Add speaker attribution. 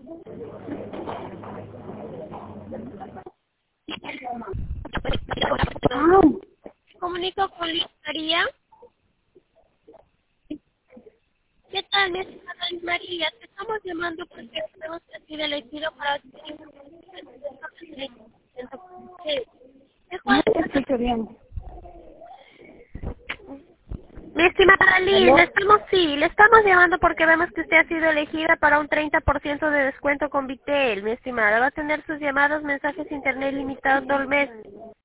Speaker 1: Comunico con Liz María. ¿Qué tal, mi estimada Liz María? Te estamos llamando porque tenemos que ser elegido para el
Speaker 2: No te escucho bien.
Speaker 1: Mi estimada Liz,
Speaker 2: ¿Aló?
Speaker 1: le estamos llamando porque vemos que usted ha sido elegida para un 30% de descuento con Vitel, mi estimada. Va a tener sus llamadas, mensajes, internet limitados todo el mes.